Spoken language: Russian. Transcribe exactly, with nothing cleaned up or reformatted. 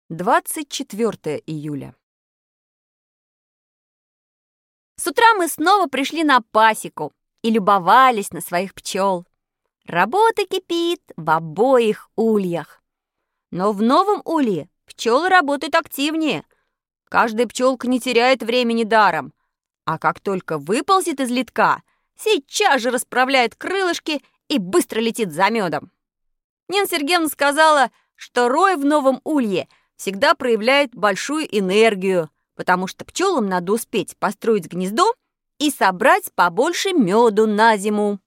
двадцать четвёртое июля. С утра мы снова пришли на пасеку и любовались на своих пчел. Работа кипит в обоих ульях. Но в новом улье пчелы работают активнее. Каждая пчелка не теряет времени даром. А как только выползет из литка, сейчас же расправляет крылышки и быстро летит за медом. Нина Сергеевна сказала, что рой в новом улье всегда проявляет большую энергию, потому что пчелам надо успеть построить гнездо и собрать побольше меду на зиму.